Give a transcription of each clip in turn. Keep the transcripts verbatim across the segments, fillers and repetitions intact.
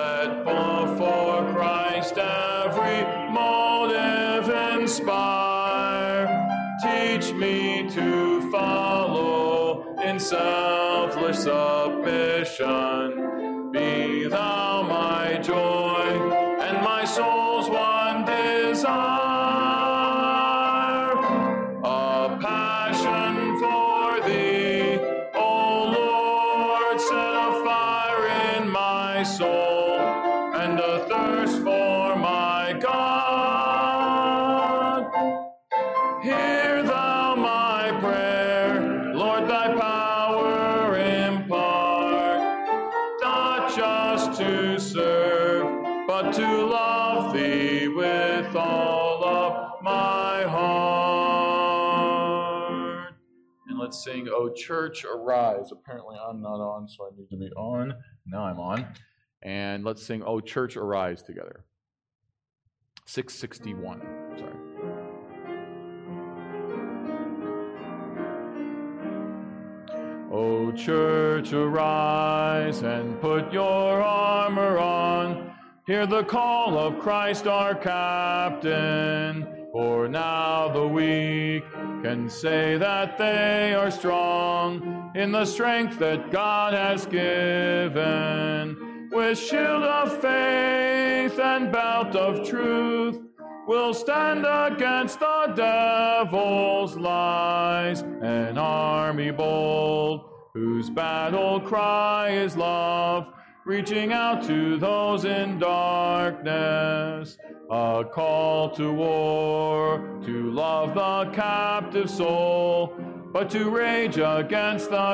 Let before Christ every motive inspire. Teach me to follow in selfless submission. Be thou my joy and my soul's one desire. A passion for thee, O Lord, set a fire in my soul, and a thirst for my God. Hear thou my prayer, Lord, thy power impart, not just to serve, but to love thee with all of my heart. And let's sing, O Church, Arise. Apparently I'm not on, so I need to be on. Now I'm on. And let's sing, O Church, Arise together. six sixty-one, sorry. O Church, arise and put your armor on. Hear the call of Christ our Captain. For now the weak can say that they are strong in the strength that God has given. With shield of faith and belt of truth, we'll stand against the devil's lies. An army bold, whose battle cry is love, reaching out to those in darkness. A call to war, to love the captive soul, but to rage against the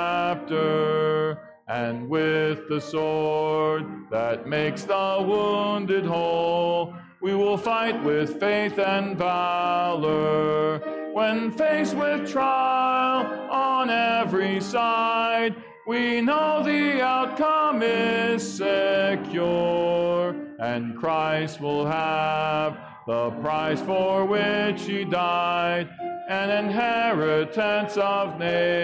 captor. And with the sword that makes the wounded whole, we will fight with faith and valor. When faced with trial on every side, we know the outcome is secure, and Christ will have the prize for which he died, an inheritance of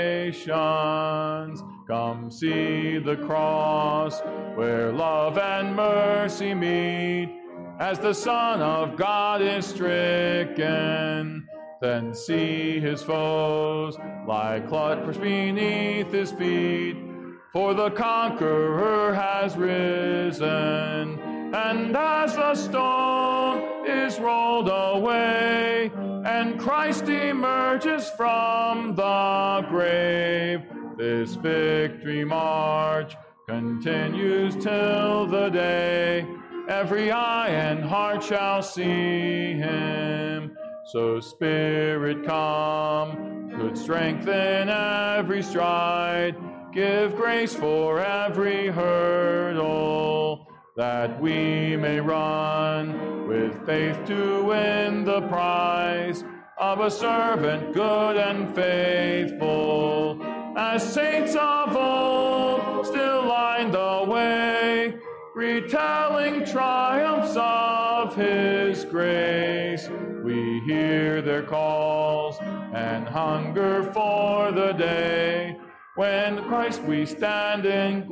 nations. Come see the cross where love and mercy meet, as the Son of God is stricken. Then see his foes lie crushed beneath his feet, for the conqueror has risen. And as the stone is rolled away, and Christ emerges from the grave, this victory march continues till the day every eye and heart shall see him. So Spirit, come, good strength in every stride, give grace for every hurdle, that we may run with faith to win the prize of a servant good and faithful. As saints of old still line the way, retelling triumphs of his grace. We hear their calls and hunger for the day when Christ we stand in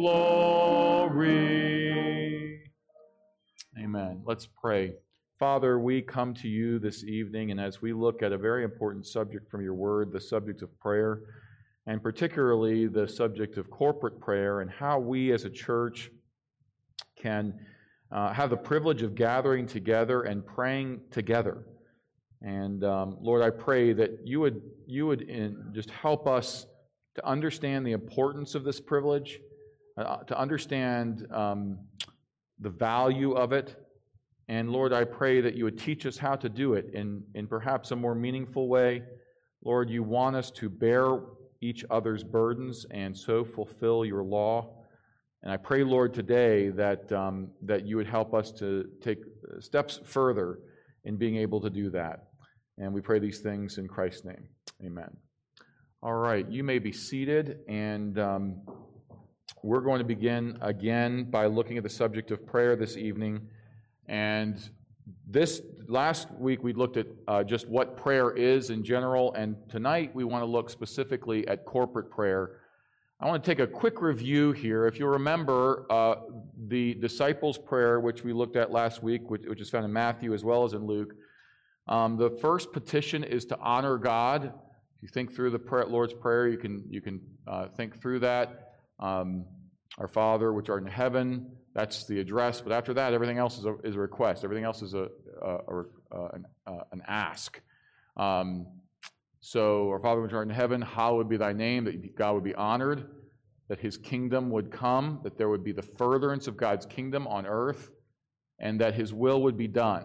glory. Amen. Let's pray. Father, we come to you this evening, and as we look at a very important subject from your word, the subject of prayer, and particularly the subject of corporate prayer and how we as a church can uh, have the privilege of gathering together and praying together. And um, Lord, I pray that you would you would in, just help us to understand the importance of this privilege, uh, to understand um, the value of it. And Lord, I pray that you would teach us how to do it in, in perhaps a more meaningful way. Lord, you want us to bear each other's burdens and so fulfill your law. And I pray, Lord, today that um, that you would help us to take steps further in being able to do that. And we pray these things in Christ's name. Amen. All right, you may be seated, and um, we're going to begin again by looking at the subject of prayer this evening. And this last week we looked at uh, just what prayer is in general, and tonight we want to look specifically at corporate prayer. I want to take a quick review here. If you remember uh, the disciples' prayer, which we looked at last week, which, which is found in Matthew as well as in Luke, um, the first petition is to honor God. If you think through the prayer, Lord's Prayer, you can you can uh, think through that. Um, Our Father, which art in heaven, that's the address. But after that, everything else is a, is a request. Everything else is a, a, a, a an, uh, an ask. Um, So, our Father which art in heaven, hallowed be thy name, that God would be honored, that his kingdom would come, that there would be the furtherance of God's kingdom on earth, and that his will would be done.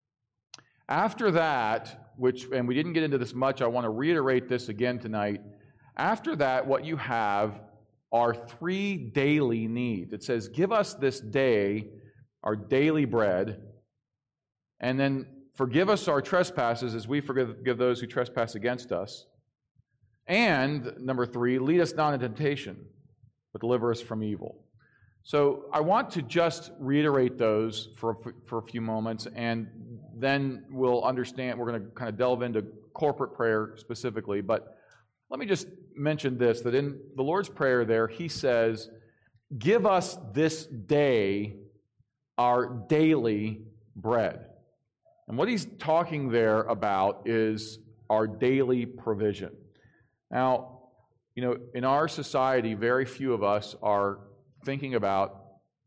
After that, which, and we didn't get into this much, I want to reiterate this again tonight. After that, what you have are three daily needs. It says, give us this day our daily bread, and then forgive us our trespasses as we forgive those who trespass against us. And, number three, lead us not into temptation, but deliver us from evil. So I want to just reiterate those for, for a few moments, and then we'll understand. We're going to kind of delve into corporate prayer specifically. But let me just mention this, that in the Lord's Prayer there, he says, give us this day our daily bread. And what he's talking there about is our daily provision. Now, you know, in our society, very few of us are thinking about,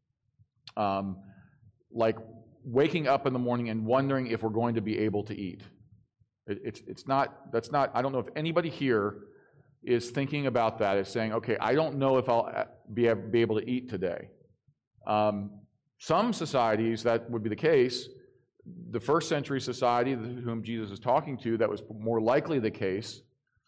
um, like, waking up in the morning and wondering if we're going to be able to eat. It, it's it's not, that's not, I don't know if anybody here is thinking about that, is saying, okay, I don't know if I'll be, be able to eat today. Um, some societies, that would be the case. The first century society, whom Jesus is talking to, that was more likely the case.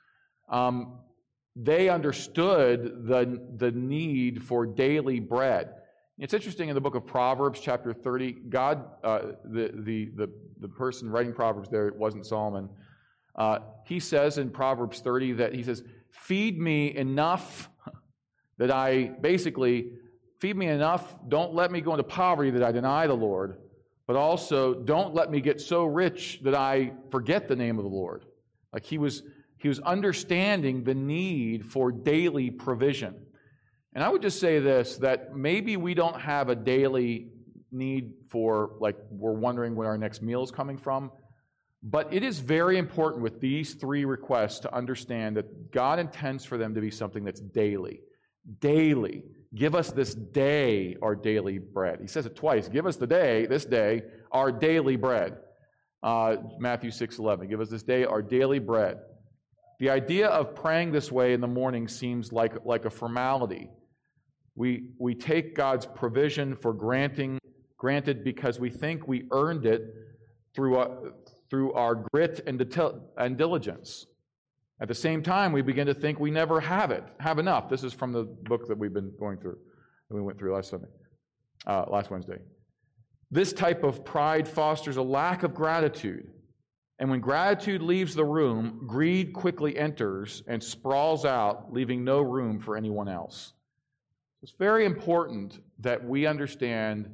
Um, they understood the, the need for daily bread. It's interesting in the book of Proverbs, chapter thirty, God, uh, the, the, the, the person writing Proverbs there, it wasn't Solomon, uh, he says in Proverbs thirty that he says, feed me enough that I, basically, feed me enough, don't let me go into poverty that I deny the Lord, but also don't let me get so rich that I forget the name of the Lord. Like he was, he was understanding the need for daily provision. And I would just say this, that maybe we don't have a daily need for, like, we're wondering where our next meal is coming from, but it is very important with these three requests to understand that God intends for them to be something that's daily. Daily. Give us this day our daily bread. He says it twice. Give us the day, this day, our daily bread. Uh, Matthew six eleven. Give us this day our daily bread. The idea of praying this way in the morning seems like, like a formality. We, we take God's provision for granting, granted because we think we earned it through, a, through our grit and, detil, and diligence. At the same time, we begin to think we never have it, have enough. This is from the book that we've been going through, that we went through last Sunday, uh, last Wednesday. This type of pride fosters a lack of gratitude. And when gratitude leaves the room, greed quickly enters and sprawls out, leaving no room for anyone else. It's very important that we understand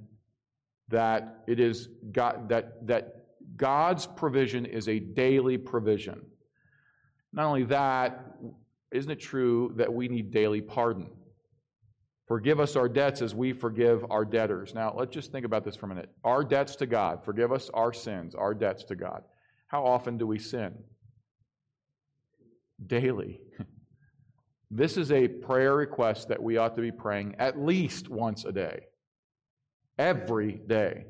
that it is God, that, that God's provision is a daily provision. Not only that, isn't it true that we need daily pardon? Forgive us our debts as we forgive our debtors. Now, let's just think about this for a minute. Our debts to God. Forgive us our sins, our debts to God. How often do we sin? Daily. This is a prayer request that we ought to be praying at least once a day. Every day.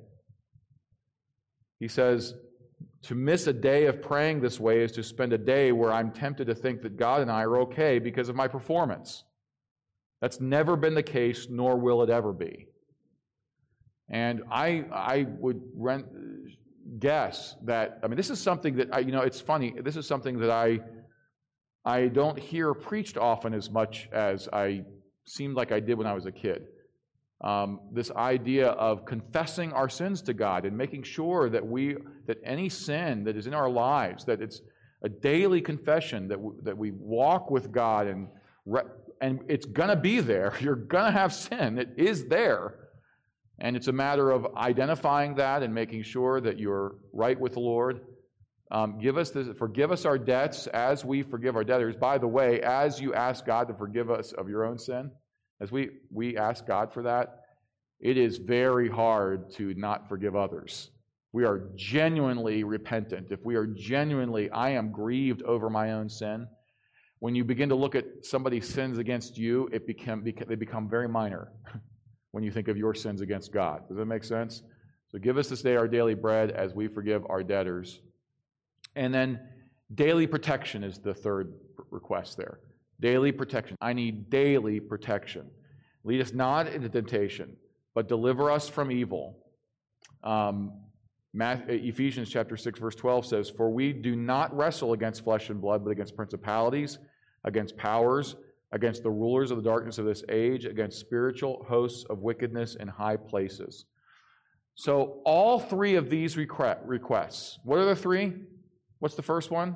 He says, to miss a day of praying this way is to spend a day where I'm tempted to think that God and I are okay because of my performance. That's never been the case, nor will it ever be. And I I would rent, guess that, I mean, this is something that, I, you know, it's funny, this is something that I, I don't hear preached often as much as I seemed like I did when I was a kid. Um, this idea of confessing our sins to God and making sure that we that any sin that is in our lives, that it's a daily confession, that we, that we walk with God, and re, and it's going to be there. You're going to have sin. It is there. And it's a matter of identifying that and making sure that you're right with the Lord. Um, give us this, forgive us our debts as we forgive our debtors. By the way, as you ask God to forgive us of your own sin, as we, we ask God for that, it is very hard to not forgive others. We are genuinely repentant. If we are genuinely, I am grieved over my own sin, when you begin to look at somebody's sins against you, it become, they become very minor when you think of your sins against God. Does that make sense? So give us this day our daily bread as we forgive our debtors. And then daily protection is the third request there. Daily protection. I need daily protection. Lead us not into temptation, but deliver us from evil. Um, Ephesians chapter six, verse twelve says, "For we do not wrestle against flesh and blood, but against principalities, against powers, against the rulers of the darkness of this age, against spiritual hosts of wickedness in high places." So all three of these requests, what are the three? What's the first one?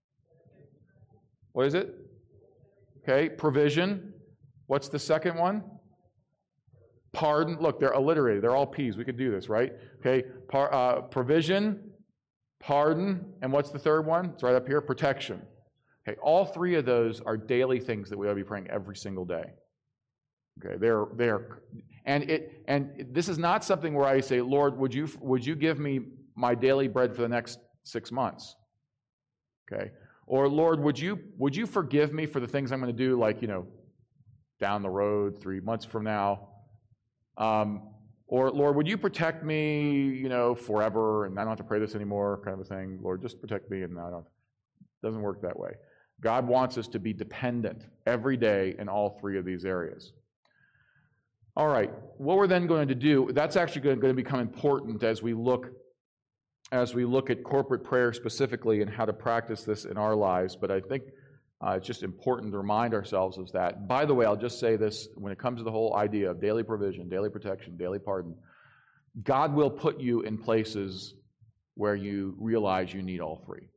What is it? Okay, provision. What's the second one? Pardon. Look, they're alliterated. They're all P's. We could do this, right? Okay, Par, uh, provision, pardon, and what's the third one? It's right up here, protection. Okay, all three of those are daily things that we ought to be praying every single day. Okay, they're they're and it and this is not something where I say, Lord, would you would you give me my daily bread for the next six months? Okay, or Lord, would you would you forgive me for the things I'm going to do, like you know, down the road, three months from now? Um, or Lord, would you protect me, you know, forever, and I don't have to pray this anymore, kind of a thing. Lord, just protect me, and I don't. It doesn't work that way. God wants us to be dependent every day in all three of these areas. All right, what we're then going to do, that's actually going to become important as we look as we look at corporate prayer specifically and how to practice this in our lives. But I think uh, it's just important to remind ourselves of that. By the way, I'll just say this, when it comes to the whole idea of daily provision, daily protection, daily pardon, God will put you in places where you realize you need all three.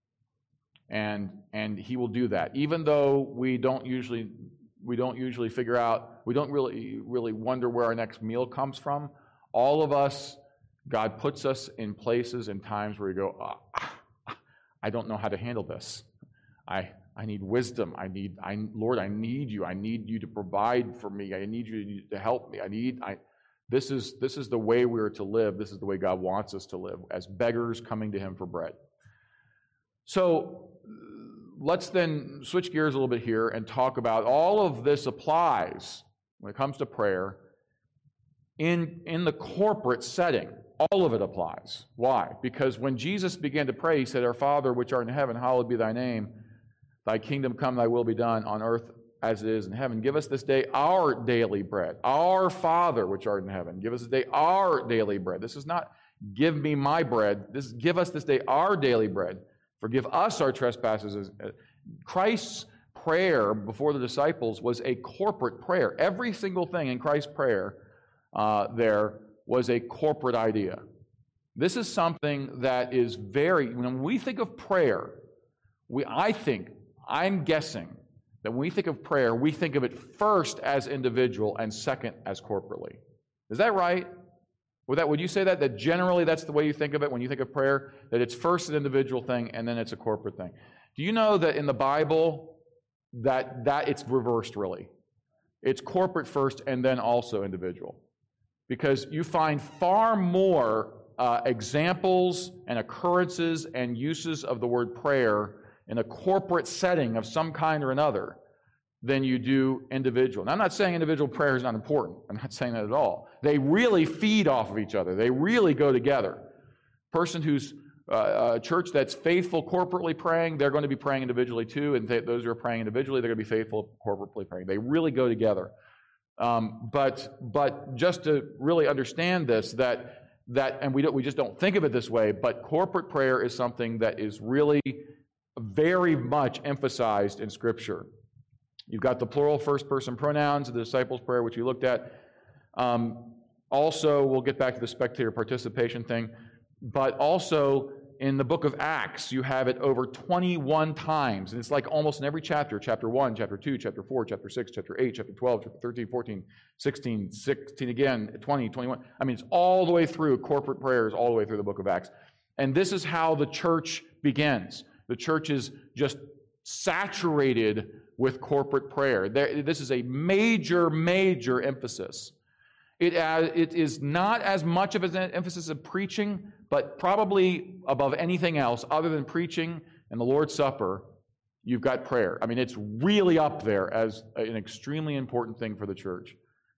And and he will do that. Even though we don't usually we don't usually figure out, we don't really really wonder where our next meal comes from. All of us, God puts us in places and times where we go, oh, I don't know how to handle this. I I need wisdom. I need I Lord, I need you. I need you to provide for me. I need you to help me. I need I this is this is the way we're to live. This is the way God wants us to live, as beggars coming to him for bread. So let's then switch gears a little bit here and talk about all of this applies when it comes to prayer in, in the corporate setting. All of it applies. Why? Because when Jesus began to pray, he said, "Our Father, which art in heaven, hallowed be thy name. Thy kingdom come, thy will be done on earth as it is in heaven. Give us this day our daily bread. Our Father, which art in heaven, give us this day our daily bread." This is not give me my bread. This is give us this day our daily bread. Forgive us our trespasses. Christ's prayer before the disciples was a corporate prayer. Every single thing in Christ's prayer uh, there was a corporate idea. This is something that is very, when we think of prayer, we, I think, I'm guessing, that when we think of prayer, we think of it first as individual and second as corporately. Is that right? Would that, would you say that, that generally that's the way you think of it when you think of prayer, that it's first an individual thing and then it's a corporate thing? Do you know that in the Bible that, that it's reversed really? It's corporate first and then also individual. Because you find far more uh, examples and occurrences and uses of the word prayer in a corporate setting of some kind or another than you do individual. Now, I'm not saying individual prayer is not important. I'm not saying that at all. They really feed off of each other. They really go together. Person who's uh, a church that's faithful corporately praying, they're going to be praying individually too, and th- those who are praying individually, they're going to be faithful corporately praying. They really go together. Um, but but just to really understand this, that that and we don't, we just don't think of it this way, but corporate prayer is something that is really very much emphasized in Scripture. You've got the plural first-person pronouns, the disciples' prayer, which we looked at. Um, also, we'll get back to the spectator participation thing, but also in the book of Acts, you have it over twenty-one times, and it's like almost in every chapter, chapter one, chapter two, chapter four, chapter six, chapter eight, chapter twelve, chapter thirteen, fourteen, sixteen, sixteen again, twenty, twenty-one. I mean, it's all the way through corporate prayers, all the way through the book of Acts. And this is how the church begins. The church is just saturated with corporate prayer. There, this is a major, major emphasis. It, uh, it is not as much of an emphasis of preaching, but probably above anything else, other than preaching and the Lord's Supper, you've got prayer. I mean, it's really up there as an extremely important thing for the church.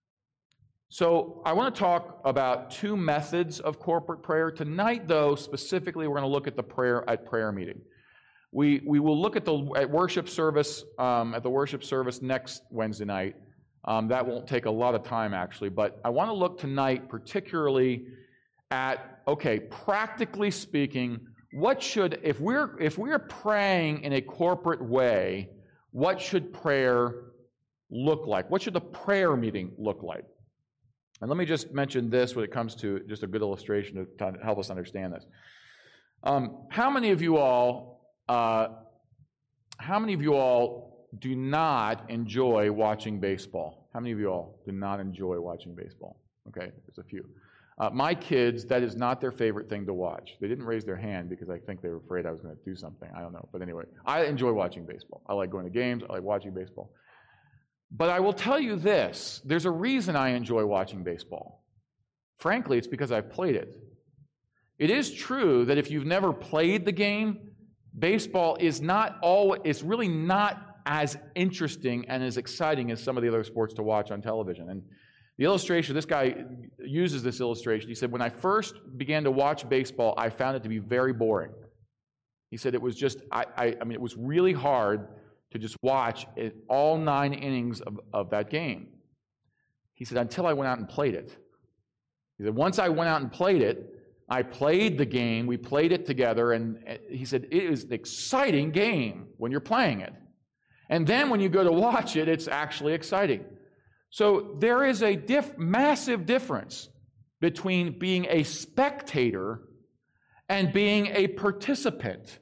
So I want to talk about two methods of corporate prayer. Tonight, though, specifically, we're going to look at the prayer at prayer meeting. We we will look at the at worship service um, at the worship service next Wednesday night. Um, that won't take a lot of time, actually, but I want to look tonight particularly at, okay, practically speaking, what should, if we're if we're praying in a corporate way, what should prayer look like? What should the prayer meeting look like? And let me just mention this when it comes to just a good illustration to, to help us understand this. Um, how many of you all, uh, how many of you all do not enjoy watching baseball? How many of you all do not enjoy watching baseball? Okay, there's a few. Uh, my kids, that is not their favorite thing to watch. They didn't raise their hand because I think they were afraid I was going to do something. I don't know. But anyway, I enjoy watching baseball. I like going to games. I like watching baseball. But I will tell you this. There's a reason I enjoy watching baseball. Frankly, it's because I've played it. It is true that if you've never played the game, baseball is not all, it's really not as interesting and as exciting as some of the other sports to watch on television. And the illustration, this guy uses this illustration. He said, when I first began to watch baseball, I found it to be very boring. He said it was just, I, I, I mean, it was really hard to just watch it, all nine innings of, of that game. He said, until I went out and played it. He said, once I went out and played it, I played the game, we played it together, and he said, it is an exciting game when you're playing it. And then when you go to watch it, it's actually exciting. So there is a diff- massive difference between being a spectator and being a participant.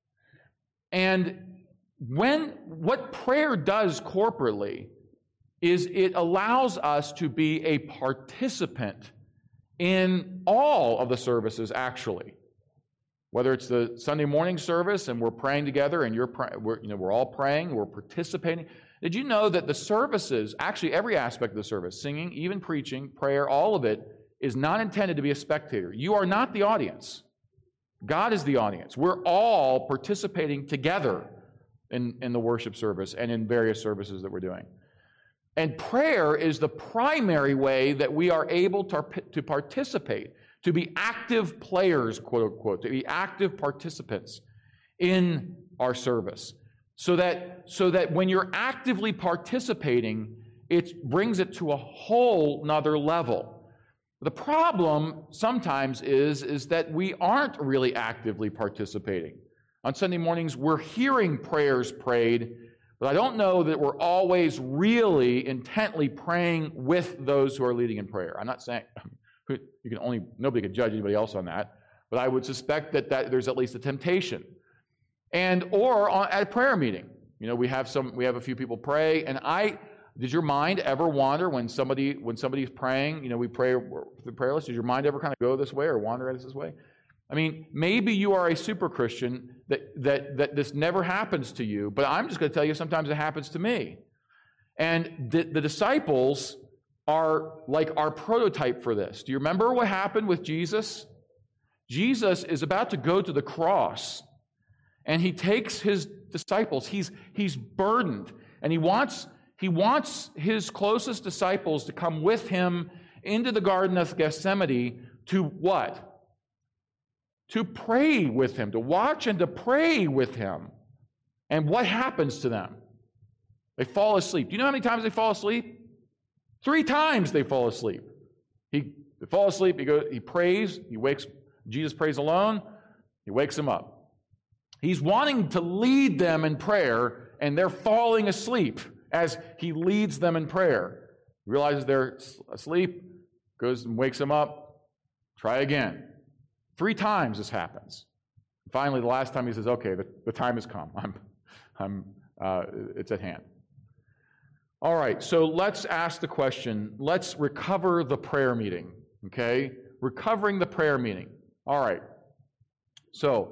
And when what prayer does corporately is it allows us to be a participant in all of the services, actually. Whether it's the Sunday morning service and we're praying together and you're, pray- we're, you know, we're all praying, we're participating. Did you know that the services, actually every aspect of the service, singing, even preaching, prayer, all of it, is not intended to be a spectator. You are not the audience. God is the audience. We're all participating together in, in the worship service and in various services that we're doing. And prayer is the primary way that we are able to, to participate, to be active players, quote unquote, to be active participants in our service. So that, so that when you're actively participating, it brings it to a whole nother level. The problem sometimes is, is that we aren't really actively participating. On Sunday mornings, we're hearing prayers prayed, but I don't know that we're always really intently praying with those who are leading in prayer. I'm not saying you can only, nobody can judge anybody else on that, but I would suspect that, that there's at least a temptation. And or on, at a prayer meeting, you know, we have some, we have a few people pray, and I, did your mind ever wander when somebody, when somebody's praying? You know, we pray the prayer list. Does your mind ever kind of go this way or wander this way? I mean, maybe you are a super Christian that that that this never happens to you, but I'm just going to tell you sometimes it happens to me. And the, the disciples are like our prototype for this. Do you remember what happened with Jesus? Jesus is about to go to the cross, and he takes his disciples. He's he's burdened, and he wants he wants his closest disciples to come with him into the Garden of Gethsemane to what? To pray with him, to watch and to pray with him. And what happens to them? They fall asleep. Do you know how many times they fall asleep? Three times they fall asleep. He they fall asleep, he goes, he prays, he wakes, Jesus prays alone, he wakes them up. He's wanting to lead them in prayer, and they're falling asleep as he leads them in prayer. He realizes they're asleep, goes and wakes them up, try again. Three times this happens. Finally, the last time he says, okay, the, the time has come. I'm, I'm, uh, it's at hand. All right, so let's ask the question. Let's recover the prayer meeting, okay? Recovering the prayer meeting. All right. So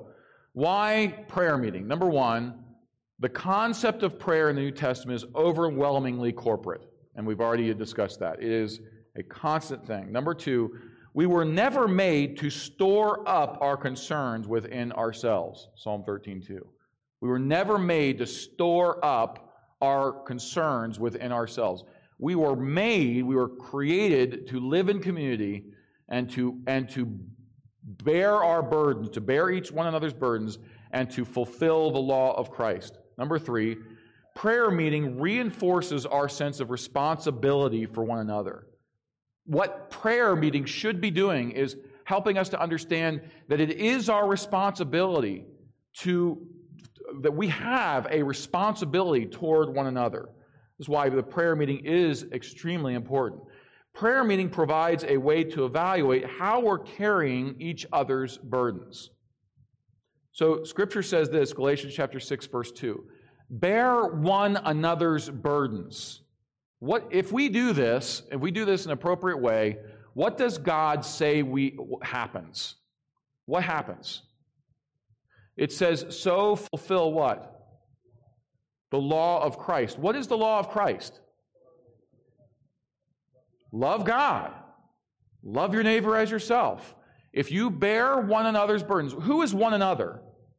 Why prayer meeting? Number one, the concept of prayer in the New Testament is overwhelmingly corporate, and we've already discussed that. It is a constant thing. Number two, we were never made to store up our concerns within ourselves. Psalm thirteen two. We were never made to store up our concerns within ourselves. We were made, we were created to live in community and to and to bear our burdens, to bear each one another's burdens, and to fulfill the law of Christ. Number three, prayer meeting reinforces our sense of responsibility for one another. What prayer meeting should be doing is helping us to understand that it is our responsibility to, that we have a responsibility toward one another. This is why the prayer meeting is extremely important. Prayer meeting provides a way to evaluate how we're carrying each other's burdens. So Scripture says this, Galatians chapter six, verse two. Bear one another's burdens. What if we do this, if we do this in an appropriate way, what does God say we happens? What happens? It says, so fulfill what? The law of Christ. What is the law of Christ? Love God. Love your neighbor as yourself. If you bear one another's burdens, who is one another?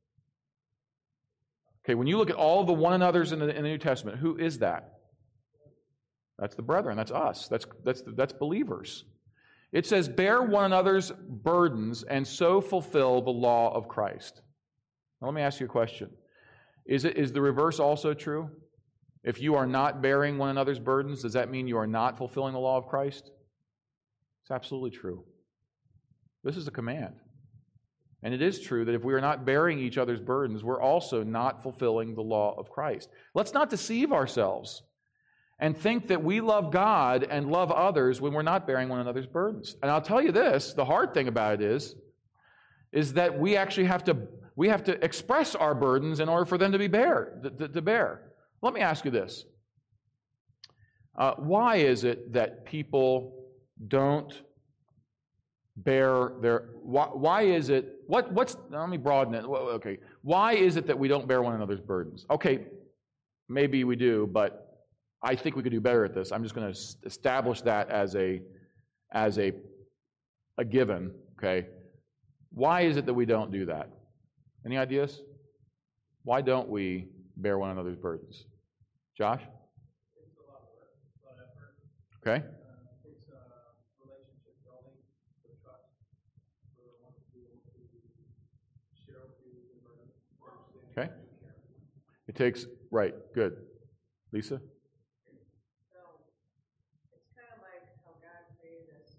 Okay, when you look at all the one another's in the, in the New Testament, who is that? That's the brethren. That's us. That's, that's, that's believers. It says, bear one another's burdens and so fulfill the law of Christ. Now, let me ask you a question. Is it, is the reverse also true? If you are not bearing one another's burdens, does that mean you are not fulfilling the law of Christ? It's absolutely true. This is a command. And it is true that if we are not bearing each other's burdens, we're also not fulfilling the law of Christ. Let's not deceive ourselves and think that we love God and love others when we're not bearing one another's burdens. And I'll tell you this, the hard thing about it is, is that we actually have to, we have to express our burdens in order for them to be bear, to, to bear. Let me ask you this. Uh, why is it that people don't bear their... Why, why is it... What, what's... Let me broaden it. Okay. Why is it that we don't bear one another's burdens? Okay, maybe we do, but I think we could do better at this. I'm just going to establish that as a, as a, a given, okay? Why is it that we don't do that? Any ideas? Why don't we bear one another's burdens? Josh? It's a lot of work, a lot of effort. Okay. Uh, it's a relationship building with trust. We want to be able to share with you the burden. Okay. It takes, right, good. Lisa? So it's kind of like how God created us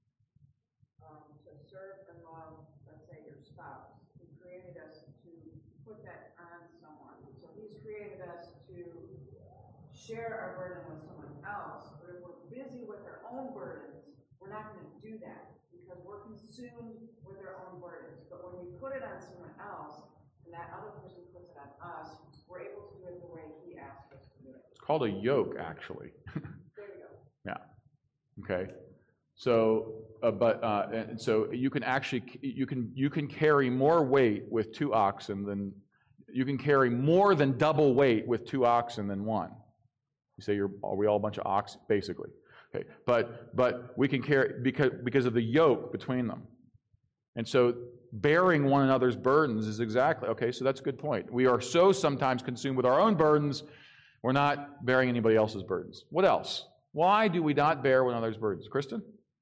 um, to serve and love, let's say, your spouse. He created us to put that on someone. So He's created us to share our burden with someone else, but if we're busy with our own burdens, we're not going to do that because we're consumed with our own burdens. But when we put it on someone else, and that other person puts it on us, we're able to do it the way He asked us to do it. It's called a yoke, actually. There you go. Yeah. Okay. So, uh, but uh, and so you can actually you can you can carry more weight with two oxen than you can carry more than double weight with two oxen than one. You say, you're, are we all a bunch of ox? Basically. Okay. But but we can carry, because, because of the yoke between them. And so bearing one another's burdens is exactly, okay, so that's a good point. We are so sometimes consumed with our own burdens, we're not bearing anybody else's burdens. What else? Why do we not bear one another's burdens? Kristen?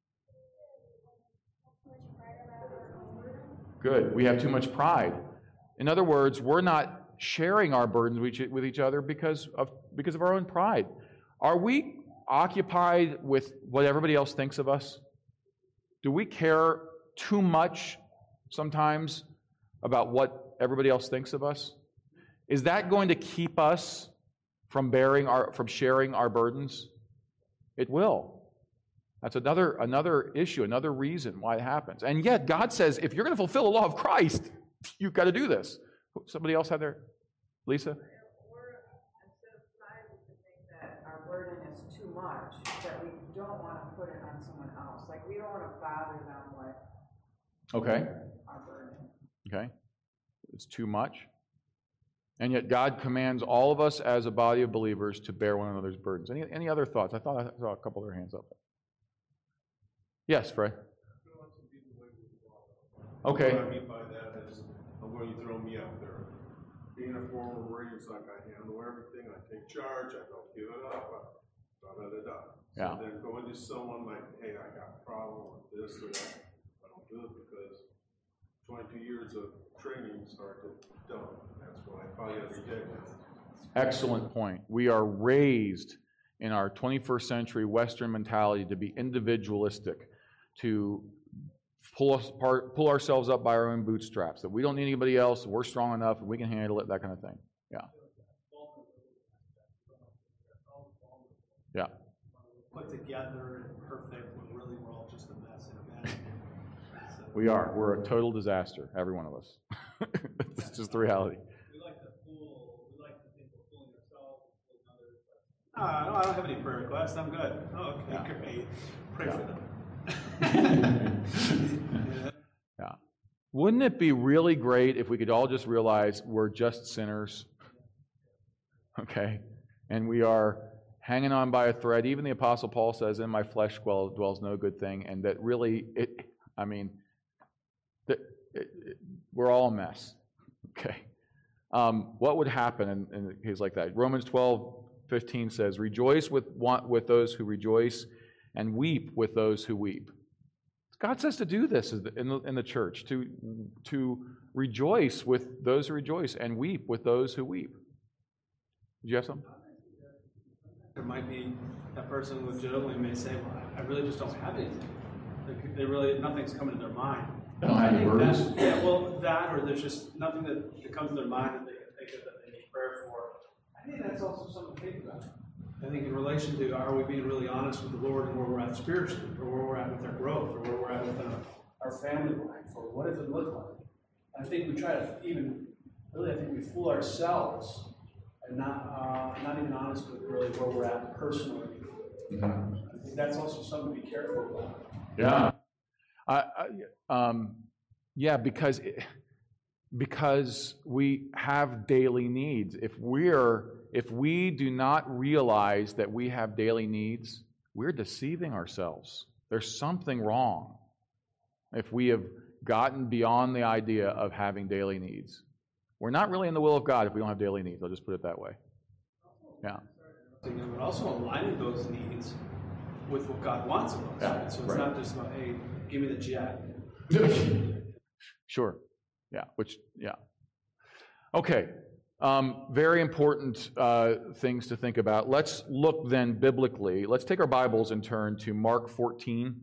Good. We have too much pride. In other words, we're not sharing our burdens with each other because of because of our own pride. Are we occupied with what everybody else thinks of us? Do we care too much sometimes about what everybody else thinks of us? Is that going to keep us from bearing our from sharing our burdens? It will. That's another another issue, another reason why it happens. And yet God says, if you're going to fulfill the law of Christ, you've got to do this. Somebody else had their... Lisa? We're, instead of pride, we can think that our burden is too much, that we don't want to put it on someone else. Like, we don't want to bother them with Okay. our burden. Okay. It's too much. And yet God commands all of us as a body of believers to bear one another's burdens. Any, any other thoughts? I thought I saw a couple of their hands up. Yes, Fred? Okay. What I mean by that is, I'm going to throw me out there. Being a former Marine, it's like I handle everything, I take charge, I don't give it up, da da da da. Yeah. So then going to someone like, hey, I got a problem with this or that, I don't do it because twenty-two years of training started done. That's what I fight every day. Excellent point. We are raised in our twenty-first century Western mentality to be individualistic, to pull us apart, pull ourselves up by our own bootstraps, that we don't need anybody else, we're strong enough, and we can handle it, that kind of thing. Yeah. Yeah. Put together and perfect when really we're all just a mess in a mess. So, We are. We're a total disaster, every one of us. It's just the reality. we like to fool, we like to think we're fooling ourselves, fooling others. But... Uh, no, I don't have any prayer requests. I'm good. Oh, okay, Yeah. great. Pray Yeah. for them. Yeah. Wouldn't it be really great if we could all just realize we're just sinners? Okay? And we are hanging on by a thread. Even the Apostle Paul says, in my flesh dwells no good thing. And that really, it, I mean, that it, it, we're all a mess. Okay? Um, what would happen in, in a case like that? Romans twelve fifteen says, rejoice with, with those who rejoice and weep with those who weep. God says to do this in the, in the church, to, to rejoice with those who rejoice and weep with those who weep. Did you have something? There might be that person legitimately may say, well, I really just don't have anything. Like, they really, nothing's coming to their mind. They don't have any burdens? Yeah, well, that, or there's just nothing that, that comes to their mind that they can think of that they need prayer for. I think that's also something to think about. I think in relation to, are we being really honest with the Lord and where we're at spiritually, or where we're at with our growth, or where we're at with our, our family life, or what does it look like? I think we try to even, really, I think we fool ourselves and not uh, not even honest with really where we're at personally. Mm-hmm. I think that's also something to be careful about. Yeah. I, I, um, yeah, because it, because we have daily needs. If we're if we do not realize that we have daily needs, we're deceiving ourselves. There's something wrong if we have gotten beyond the idea of having daily needs. We're not really in the will of God if we don't have daily needs. I'll just put it that way. Yeah. But also aligning those needs with what God wants of us. Yeah, right? So it's right. not just about, hey, give me the jet. Sure. Yeah. Which, yeah. Okay. Um, very important uh, things to think about. Let's look then biblically. Let's take our Bibles and turn to Mark fourteen.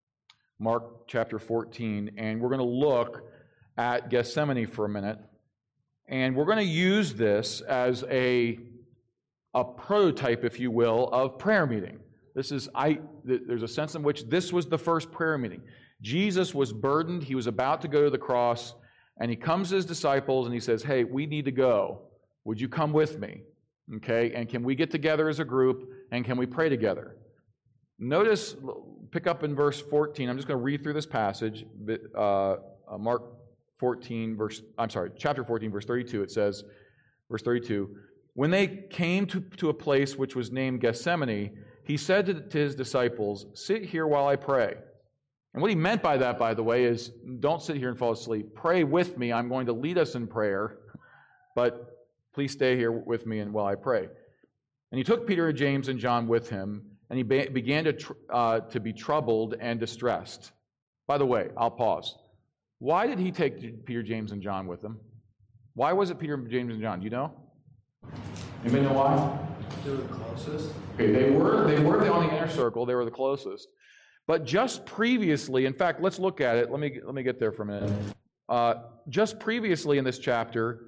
Mark chapter fourteen. And we're going to look at Gethsemane for a minute. And we're going to use this as a, a prototype, if you will, of prayer meeting. This is, I. There's a sense in which this was the first prayer meeting. Jesus was burdened. He was about to go to the cross. And he comes to his disciples and he says, hey, we need to go. Would you come with me? Okay, and can we get together as a group and can we pray together? Notice, pick up in verse fourteen. I'm just going to read through this passage. Uh, Mark fourteen, verse, I'm sorry, chapter fourteen, verse thirty-two. It says, verse thirty-two, when they came to, to a place which was named Gethsemane, he said to, to his disciples, sit here while I pray. And what he meant by that, by the way, is don't sit here and fall asleep. Pray with me. I'm going to lead us in prayer, but please stay here with me and while I pray. And he took Peter, James, and John with him, and he be- began to tr- uh, to be troubled and distressed. By the way, I'll pause. Why did he take Peter, James, and John with him? Why was it Peter, James, and John? Do you know? Anybody know why? They were the closest. Okay, they were they were on the inner circle. They were the closest. But just previously, in fact, let's look at it. Let me let me get there for a minute. Uh, just previously in this chapter,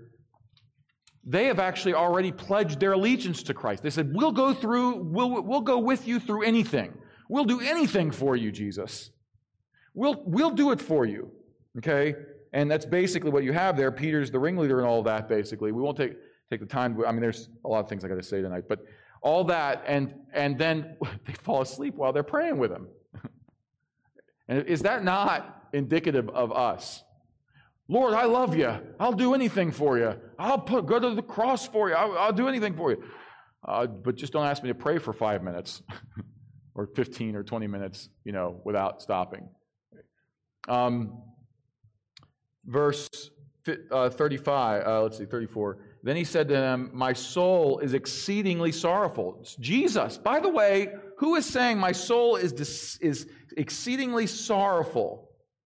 they have actually already pledged their allegiance to Christ. They said, "We'll go through. We'll we'll go with you through anything. We'll do anything for you, Jesus. We'll we'll do it for you." Okay, and that's basically what you have there. Peter's the ringleader and all that. Basically, we won't take take the time. I mean, there's a lot of things I got to say tonight, but all that, and and then they fall asleep while they're praying with him. And is that not indicative of us? Lord, I love you. I'll do anything for you. I'll put, go to the cross for you. I'll, I'll do anything for you. Uh, but just don't ask me to pray for five minutes or fifteen or twenty minutes, you know, without stopping. Um, verse uh, thirty-five, uh, let's see, thirty-four. Then he said to them, my soul is exceedingly sorrowful. It's Jesus. By the way, who is saying my soul is, dis- is exceedingly sorrowful?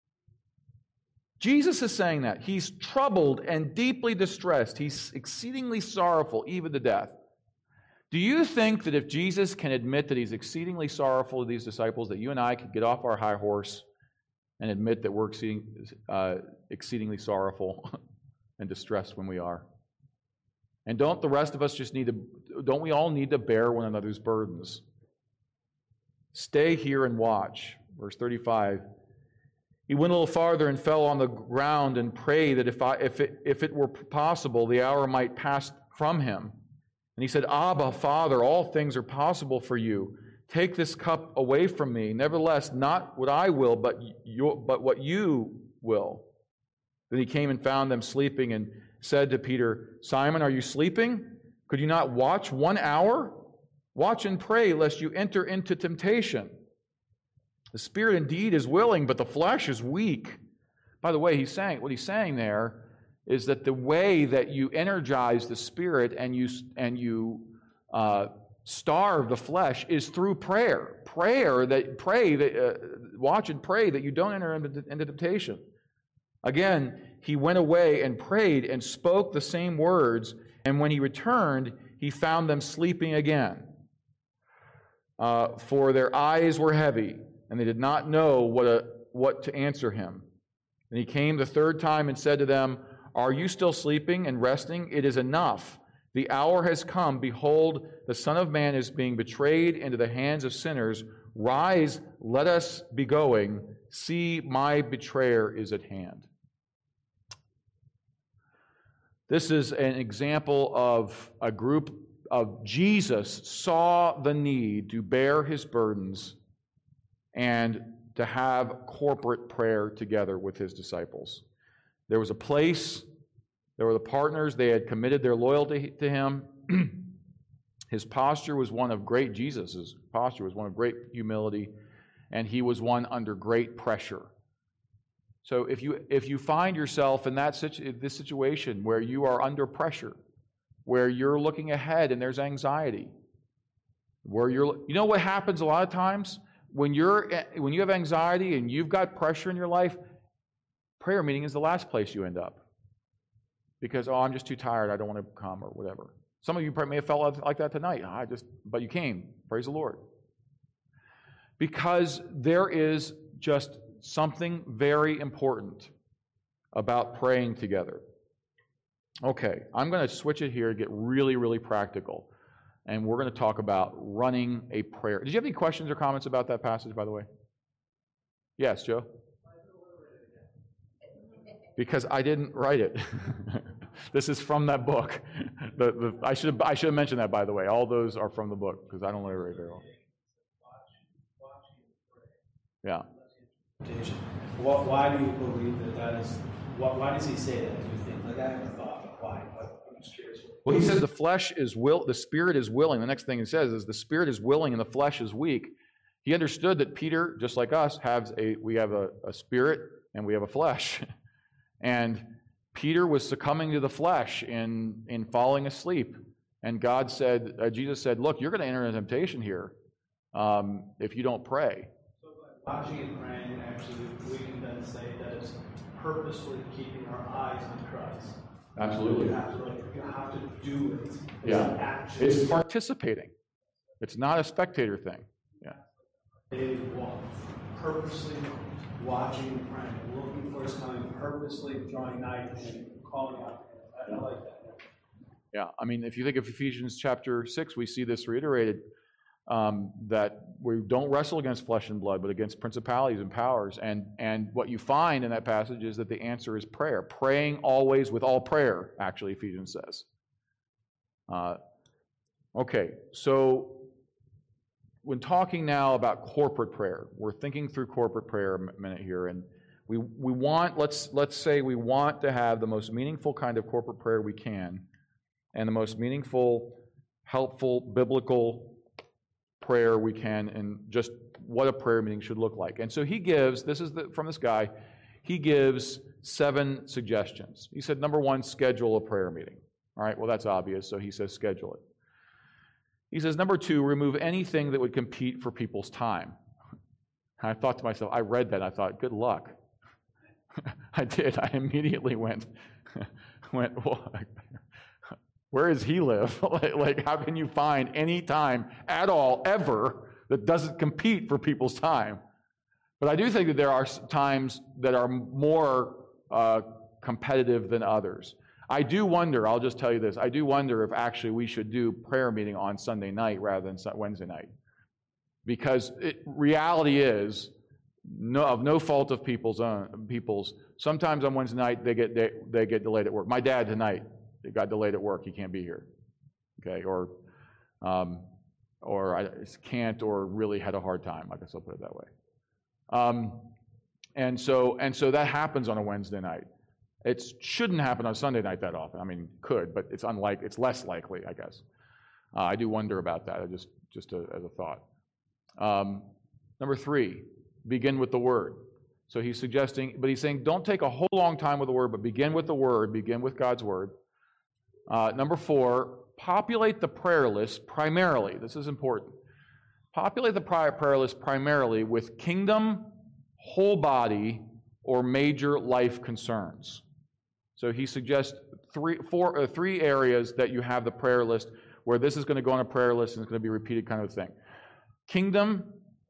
Jesus is saying that. He's troubled and deeply distressed. He's exceedingly sorrowful, even to death. Do you think that if Jesus can admit that he's exceedingly sorrowful to these disciples, that you and I could get off our high horse and admit that we're exceeding, uh, exceedingly sorrowful and distressed when we are? And don't the rest of us just need to, don't we all need to bear one another's burdens? Stay here and watch. Verse thirty-five. He went a little farther and fell on the ground and prayed that if, I, if, it, if it were possible, the hour might pass from him. And he said, Abba, Father, all things are possible for you. Take this cup away from me. Nevertheless, not what I will, but, your, but what you will. Then he came and found them sleeping and said to Peter, Simon, are you sleeping? Could you not watch one hour? Watch and pray, lest you enter into temptation. The spirit indeed is willing, but the flesh is weak. By the way, he's saying what he's saying there is that the way that you energize the spirit and you and you uh, starve the flesh is through prayer. Prayer that pray that uh, watch and pray that you don't enter into, into temptation. Again, he went away and prayed and spoke the same words, and when he returned, he found them sleeping again. Uh, for their eyes were heavy, and they did not know what, a, what to answer him. And he came the third time and said to them, are you still sleeping and resting? It is enough. The hour has come. Behold, the Son of Man is being betrayed into the hands of sinners. Rise, let us be going. See, my betrayer is at hand. This is an example of a group of Jesus saw the need to bear his burdens and to have corporate prayer together with his disciples. There was a place, there were the partners, they had committed their loyalty to him. His posture was one of great, Jesus' posture was one of great humility, and he was one under great pressure. So if you if you find yourself in that situ- this situation where you are under pressure, where you're looking ahead and there's anxiety, where you're, you know what happens a lot of times? When you're when you have anxiety and you've got pressure in your life, prayer meeting is the last place you end up. Because, oh, I'm just too tired, I don't want to come, or whatever. Some of you may have felt like that tonight. I just, but you came. Praise the Lord. Because there is just something very important about praying together. Okay, I'm going to switch it here and get really, really practical. And we're going to talk about running a prayer. Did you have any questions or comments about that passage, by the way? Yes, Joe? Because I didn't write it. This is from that book. The, the, I should have, I should have mentioned that, by the way. All those are from the book, because I don't want to write very well. Yeah. What, why do you believe that that is, what, why does he say that, do you think? Like, I haven't thought, but why? I'm just curious. Well, he says the flesh is will, the spirit is willing. The next thing he says is the spirit is willing and the flesh is weak. He understood that Peter, just like us, has a we have a, a spirit and we have a flesh. And Peter was succumbing to the flesh in, in falling asleep. And God said, uh, Jesus said, look, you're going to enter into temptation here um, if you don't pray. So by watching and praying, actually, we can then say that it's purposefully keeping our eyes on Christ. Absolutely. You have to, like, you have to do it. It's Yeah. action. It's participating. It's not a spectator thing. Yeah. Daily walk, purposely watching and praying, looking for his coming, purposely drawing nigh to him, calling out to him. I, I like that. Yeah, I mean, if you think of Ephesians chapter six, we see this reiterated, um, that we don't wrestle against flesh and blood, but against principalities and powers. And, and what you find in that passage is that the answer is prayer. Praying always with all prayer, actually, Ephesians says. Uh, okay, so when talking now about corporate prayer, we're thinking through corporate prayer a minute here, and We, we want, let's, let's say we want to have the most meaningful kind of corporate prayer we can, and the most meaningful, helpful, biblical prayer we can, and just what a prayer meeting should look like. And so he gives, this is the, from this guy, he gives seven suggestions. He said, number one, schedule a prayer meeting. All right, well, that's obvious, so he says schedule it. He says, number two, remove anything that would compete for people's time. And I thought to myself, I read that, and I thought, good luck. I did. I immediately went, went, well, where does he live? like, like, how can you find any time at all, ever, that doesn't compete for people's time? But I do think that there are times that are more uh, competitive than others. I do wonder, I'll just tell you this, I do wonder if actually we should do prayer meeting on Sunday night rather than Wednesday night. Because it, reality is, no, of no fault of people's own people's. Sometimes on Wednesday night they get they, they get delayed at work. My dad tonight, it got delayed at work. He can't be here. Okay, or um, or I can't, or really had a hard time. I guess I'll put it that way. Um, and so and so that happens on a Wednesday night. It shouldn't happen on Sunday night that often. I mean, could, but it's unlike it's less likely, I guess. Uh, I do wonder about that. I just just a, as a thought. Um, number three. Begin with the Word. So he's suggesting, but he's saying don't take a whole long time with the Word, but begin with the Word, begin with God's Word. Uh, number four, populate the prayer list primarily. This is important. Populate the prayer list primarily with kingdom, whole body, or major life concerns. So he suggests three, four, uh, three areas that you have the prayer list where this is going to go on a prayer list and it's going to be repeated kind of thing. Kingdom,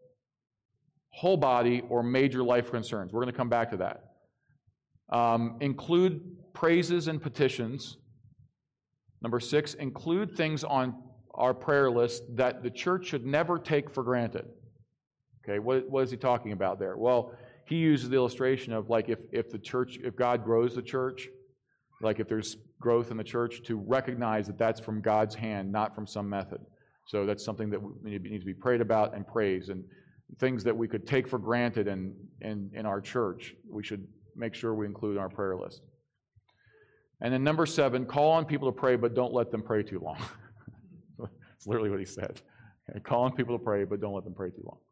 whole body, or major life concerns. We're going to come back to that. Um, include praises and petitions. Number six, include things on our prayer list that the church should never take for granted. Okay, what, what is he talking about there? Well, he uses the illustration of like if, if the church, if God grows the church, like if there's growth in the church, to recognize that that's from God's hand, not from some method. So that's something that needs to be prayed about and praised. And things that we could take for granted in, in, in our church, we should make sure we include in our prayer list. And then number seven, call on people to pray, but don't let them pray too long. That's literally what he said. Okay, call on people to pray, but don't let them pray too long.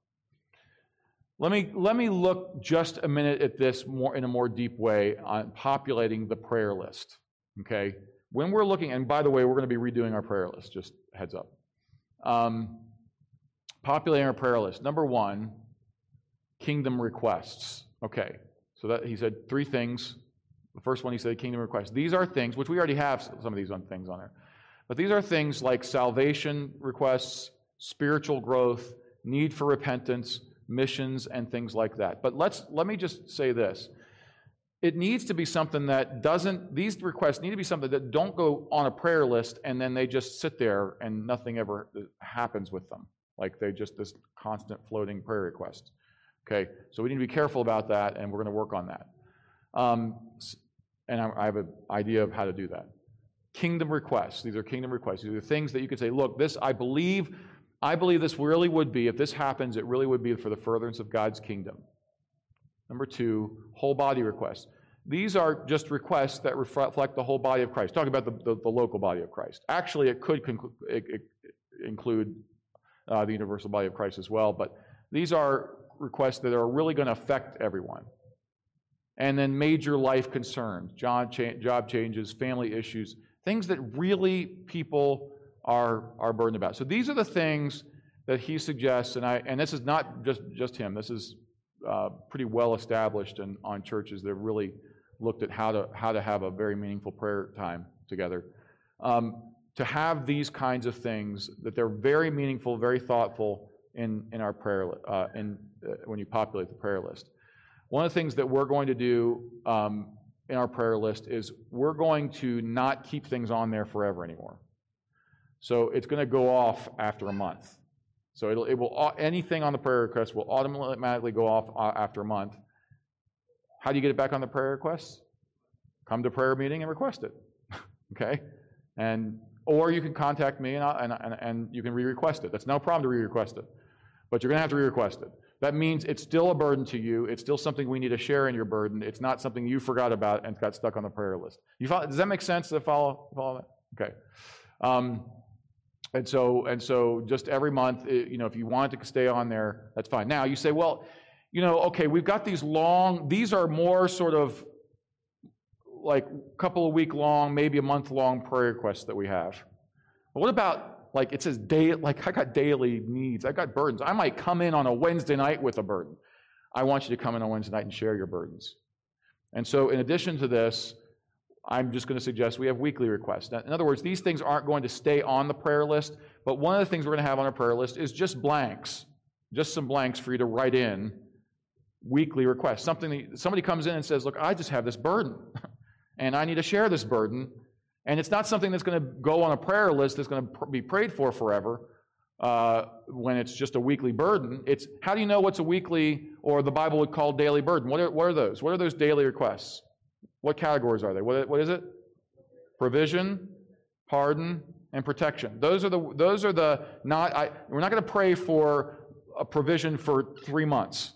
Let me, let me look just a minute at this more in a more deep way on populating the prayer list. Okay? When we're looking, and by the way, we're going to be redoing our prayer list, just heads up. Um, Populating our prayer list. Number one, kingdom requests. Okay, so that he said three things. The first one he said kingdom requests. These are things, which we already have some of these things on there. But these are things like salvation requests, spiritual growth, need for repentance, missions, and things like that. But let's let me just say this. It needs to be something that doesn't, these requests need to be something that don't go on a prayer list and then they just sit there and nothing ever happens with them. Like they just this constant floating prayer request. Okay, so we need to be careful about that, and we're going to work on that. Um, and I, I have an idea of how to do that. Kingdom requests. These are kingdom requests. These are things that you could say, look, this I believe, I believe this really would be, if this happens, it really would be for the furtherance of God's kingdom. Number two, whole body requests. These are just requests that reflect the whole body of Christ. Talk about the, the, the local body of Christ. Actually, it could conclu- it, it include Uh, the universal body of Christ as well, but these are requests that are really going to affect everyone. And then major life concerns, job, cha- job changes, family issues, things that really people are, are burdened about. So these are the things that he suggests, and I and this is not just, just him, this is uh, pretty well established in, on churches that have really looked at how to, how to have a very meaningful prayer time together. Um, to have these kinds of things, that they're very meaningful, very thoughtful in, in our prayer, uh, in, uh, when you populate the prayer list. One of the things that we're going to do um, in our prayer list is we're going to not keep things on there forever anymore. So it's going to go off after a month. So it'll, it will anything on the prayer request will automatically go off after a month. How do you get it back on the prayer request? Come to prayer meeting and request it. Okay? And or you can contact me and, and, and, and you can re-request it. That's no problem to re-request it. But you're going to have to re-request it. That means it's still a burden to you. It's still something we need to share in your burden. It's not something you forgot about and got stuck on the prayer list. You follow, does that make sense to follow, follow that? Okay. Um, and so, and so just every month, it, you know, if you want to stay on there, that's fine. Now you say, well, you know, okay, we've got these long, these are more sort of like a couple of week long, maybe a month long prayer requests that we have. But what about, like it says, day, like I got daily needs, I got burdens. I might come in on a Wednesday night with a burden. I want you to come in on Wednesday night and share your burdens. And so in addition to this, I'm just going to suggest we have weekly requests. Now, in other words, these things aren't going to stay on the prayer list, but one of the things we're going to have on our prayer list is just blanks, just some blanks for you to write in weekly requests. Something that somebody comes in and says, look, I just have this burden, and I need to share this burden. And it's not something that's going to go on a prayer list that's going to pr- be prayed for forever uh, when it's just a weekly burden. It's how do you know what's a weekly, or the Bible would call daily burden? What are, what are those? What are those daily requests? What categories are they? What, what is it? Provision, pardon, and protection. Those are the those are the not. I, we're not going to pray for a provision for three months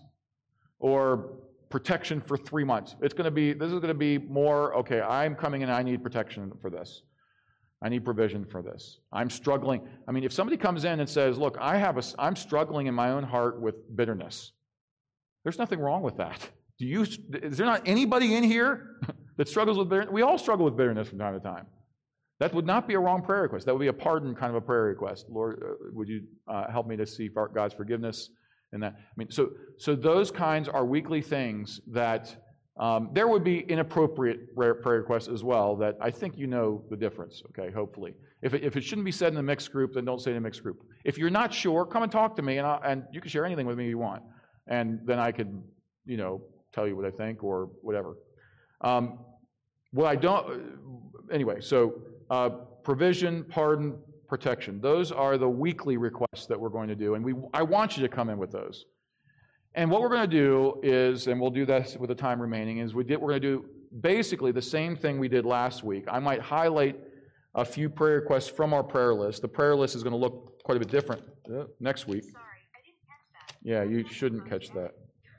or protection for three months. It's going to be, this is going to be more, okay, I'm coming in, I need protection for this. I need provision for this. I'm struggling. I mean, if somebody comes in and says, look, I have a, I'm struggling in my own heart with bitterness. There's nothing wrong with that. Do you, is there not anybody in here that struggles with bitterness? We all struggle with bitterness from time to time. That would not be a wrong prayer request. That would be a pardon kind of a prayer request. Lord, uh, would you uh, help me to see God's forgiveness? And that, I mean, so so those kinds are weekly things that um, there would be inappropriate prayer requests as well that I think you know the difference, okay, hopefully. If it, if it shouldn't be said in a mixed group, then don't say it in a mixed group. If you're not sure, come and talk to me, and, I'll, and you can share anything with me you want. And then I could, you know, tell you what I think or whatever. Um, what I don't, anyway, so uh, provision, pardon, protection. Those are the weekly requests that we're going to do, and we I want you to come in with those. And what we're going to do is, and we'll do this with the time remaining, is we did, we're going to do basically the same thing we did last week. I might highlight a few prayer requests from our prayer list. The prayer list is going to look quite a bit different uh, next week. Sorry, I didn't catch that. Yeah, you shouldn't catch that.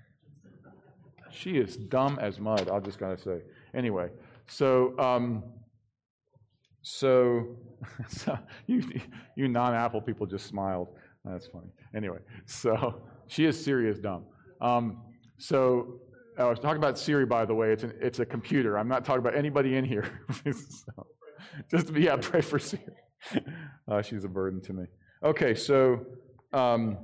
She is dumb as mud, I'll just gotta say. Anyway, so um, so, so you you non-Apple people just smiled. That's funny. Anyway, so she is serious dumb. Um, so I was talking about Siri, by the way. It's an, it's a computer. I'm not talking about anybody in here. So, just to be, yeah, pray for Siri. Uh, she's a burden to me. Okay, so. Um,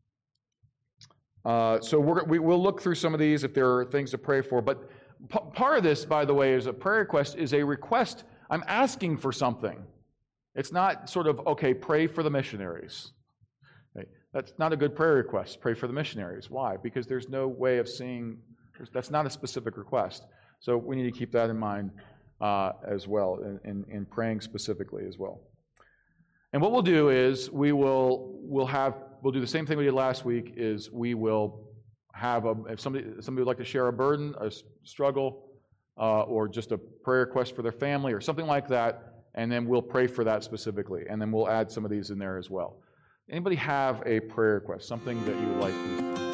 Uh, so we're, we, we'll look through some of these if there are things to pray for. But p- part of this, by the way, is a prayer request is a request. I'm asking for something. It's not sort of, okay, pray for the missionaries. Okay. That's not a good prayer request, pray for the missionaries. Why? Because there's no way of seeing, that's not a specific request. So we need to keep that in mind uh, as well, in, in, in praying specifically as well. And what we'll do is we will we'll have we'll do the same thing we did last week. Is we will have a if somebody somebody would like to share a burden, a struggle, uh, or just a prayer request for their family or something like that, and then we'll pray for that specifically, and then we'll add some of these in there as well. Anybody have a prayer request, something that you would like to